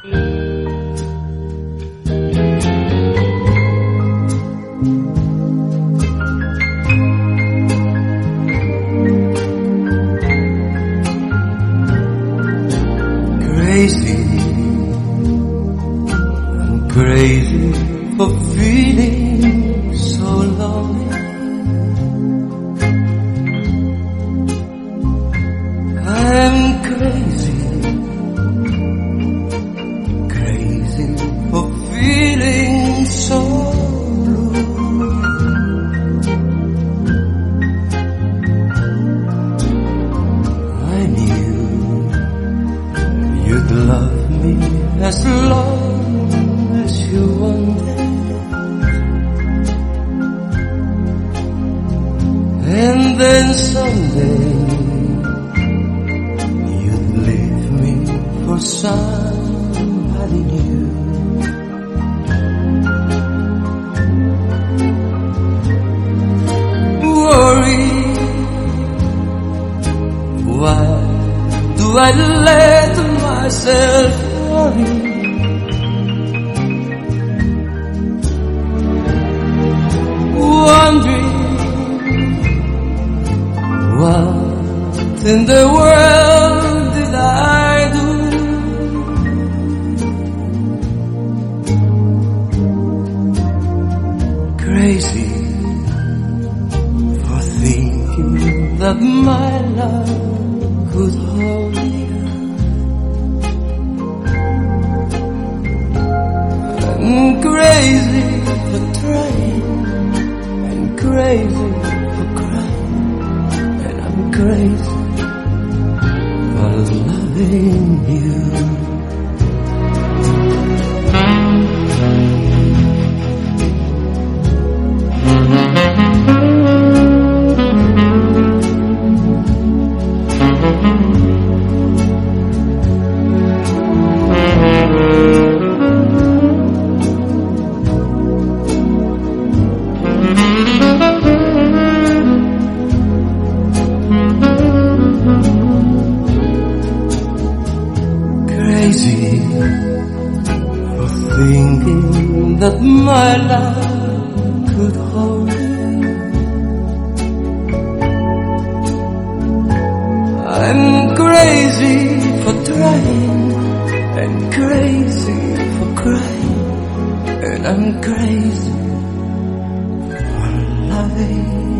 Crazy for feeling so lonely. I'm crazy, crazy for feeling so blue. I knew you'd love me as long as you wanted, and then someday you'd leave me for somebody new. Worry, why do I let myself worry? Wondering what in the world did I do? Crazy for thinking that my love could hold you. I'm crazy for trying, crazy for crying, and I'm crazy for loving you. Crazy for thinking that my love could hold you. I'm crazy for trying, and crazy for crying, and I'm crazy for loving